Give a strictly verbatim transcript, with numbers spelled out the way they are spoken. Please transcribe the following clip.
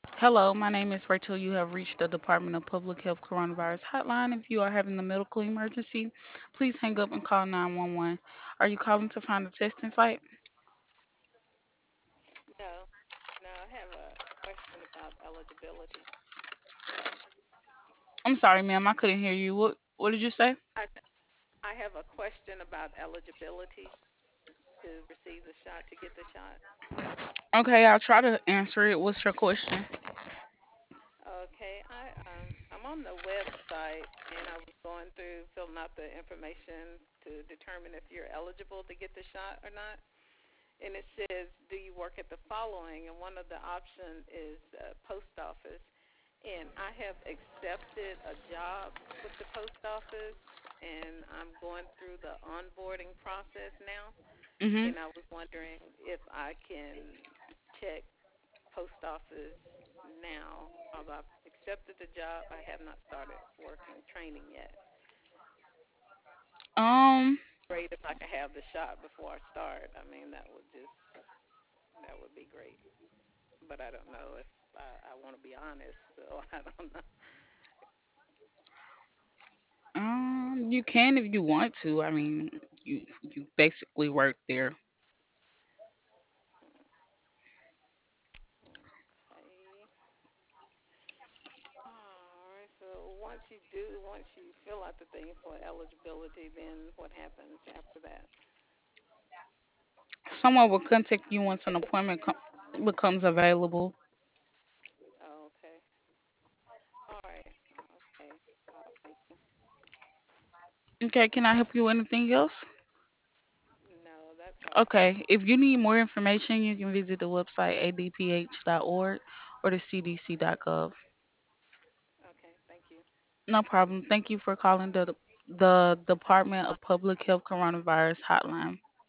Hello, my name is Rachel. You have reached the Department of Public Health Coronavirus Hotline. If you are having a medical emergency, please hang up and call nine one one. Are you calling to find a testing site? No, no, I have a question about eligibility. I'm sorry, ma'am, I couldn't hear you. What what did you say? I I have a question about eligibility to receive the shot, to get the shot. Okay, I'll try to answer it. What's your question? Okay, I um I'm on the website and I was going through filling out the information to determine if you're eligible to get the shot or not. And it says, do you work at the following? And one of the options is uh, post office. And I have accepted a job with the post office, and I'm going through the onboarding process now. Mhm. And I was wondering if I can check post office now. Although I've accepted the job, I have not started working training yet. Um. Great if I could have the shot before I start. I mean, that would just that would be great. But I don't know if I, I want to be honest, so I don't know. Um. You can if you want to. I mean, you you basically work there. Okay. All right. So once you do, once you fill out the thing for eligibility, then what happens after that? Someone will contact you once an appointment com- becomes available. Oh, okay. All right. Okay. Uh, thank you. Okay. Can I help you with anything else? No, that's all. Okay, if you need more information, you can visit the website a d p h dot org or the c d c dot gov. Okay. Thank you. No problem. Thank you for calling the the Department of Public Health Coronavirus Hotline.